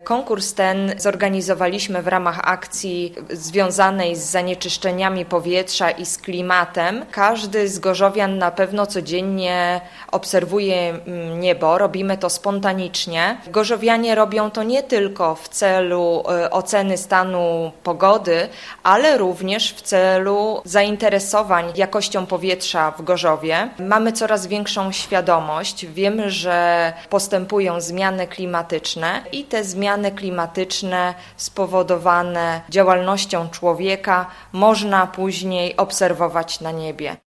Konkurs ten zorganizowaliśmy w ramach akcji związanej z zanieczyszczeniami powietrza i z klimatem. Każdy z gorzowian na pewno codziennie obserwuje niebo, robimy to spontanicznie. Gorzowianie robią to nie tylko w celu oceny stanu pogody, ale również w celu zainteresowań jakością powietrza w Gorzowie. Mamy coraz większą świadomość, wiemy, że postępują zmiany klimatyczne i te zmiany klimatyczne spowodowane działalnością człowieka można później obserwować na niebie.